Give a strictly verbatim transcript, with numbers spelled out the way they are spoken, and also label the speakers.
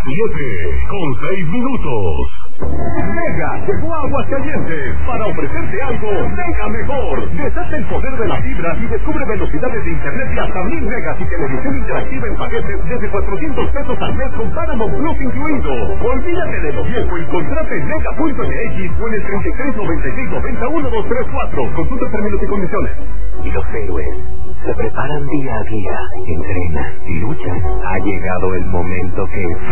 Speaker 1: siete con seis minutos. Mega llegó a Aguascalientes para ofrecerte algo mega mejor. Desata el poder de la fibra y descubre velocidades de internet de hasta mil megas y televisión interactiva en paquetes desde cuatrocientos pesos al mes con Paramount Plus incluido. Olvídate de lo viejo y contrata en mega punto m x o en el treinta y tres noventa y seis noventa uno dos tres cuatro. Consulta términos y condiciones.
Speaker 2: Y los héroes se preparan día a día, entrenan y luchan. Ha llegado el momento que